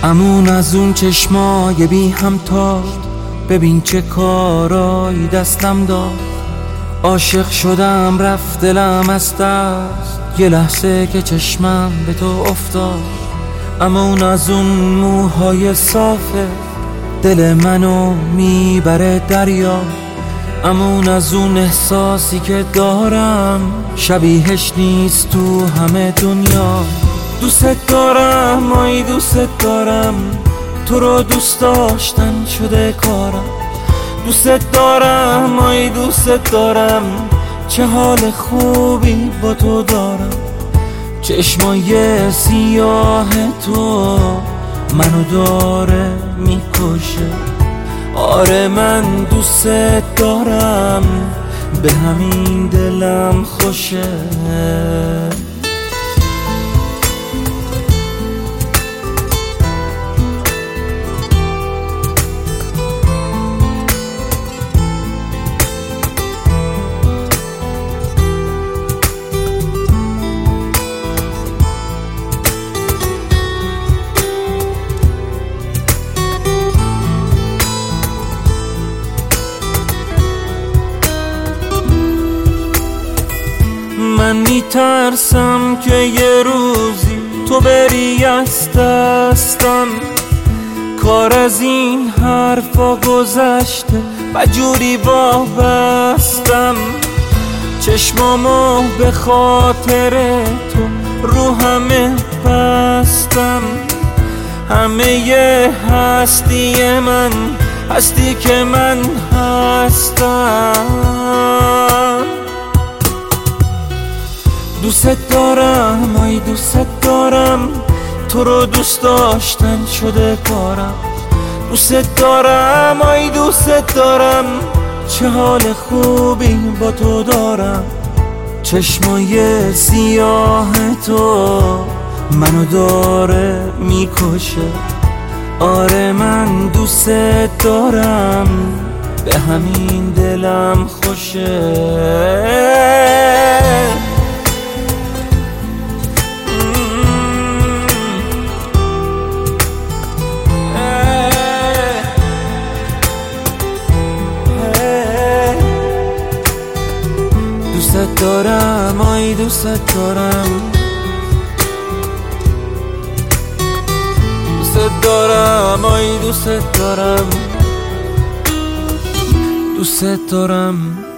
امون از اون چشمای بی همتا، ببین چه کارایی دستم داد. عاشق شدم رفت دلم از دست، یه لحظه که چشمم به تو افتاد. امون از اون موهای صافه، دل منو میبره دریا. امون از اون احساسی که دارم، شبیهش نیست تو همه دنیا. دوست دارم، آی دوست دارم، تو رو دوست داشتن شده کارم. دوست دارم، آی دوست دارم، چه حال خوبی با تو دارم. چشمای سیاه تو منو داره میکشه. آره من دوست دارم، به همین دلم خوشه. من میترسم که یه روزی تو بری از دستم. کار از این حرفا گذشته و جوری وابستم. چشمامو به خاطر تو رو همه بستم. همه هستی من هستی که من هستم. دوست دارم، آی دوست دارم، تو رو دوست داشتن شده کارم. دوست دارم، آی دوست دارم، چه حال خوبی با تو دارم. چشمای سیاه تو منو داره میکشه. آره من دوست دارم، به همین دلم خوشه. دوست دارم، آی دوست دارم، دوست دارم، آی دوست دارم، دوست دارم.